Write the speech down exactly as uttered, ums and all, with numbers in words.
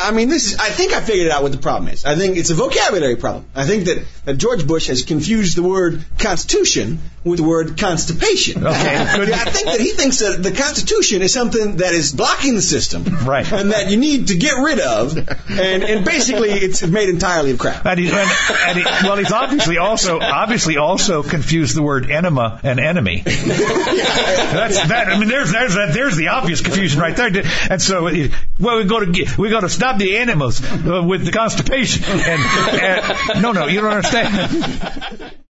I mean, this is, I think I figured out what the problem is. I think it's a vocabulary problem. I think that, that George Bush has confused the word Constitution with the word constipation. Okay. Yeah, I think that he thinks that the Constitution is something that is blocking the system. Right. And that you need to get rid of. And, and basically, it's made entirely of crap. And he, and, and he, well, he's obviously also obviously also confused the word enema and enemy. That's that. I mean, there's there's that, there's the obvious confusion right there. And so, well, we go to get, we got to stop the enemas uh, with the constipation. And, and no, no, you don't understand.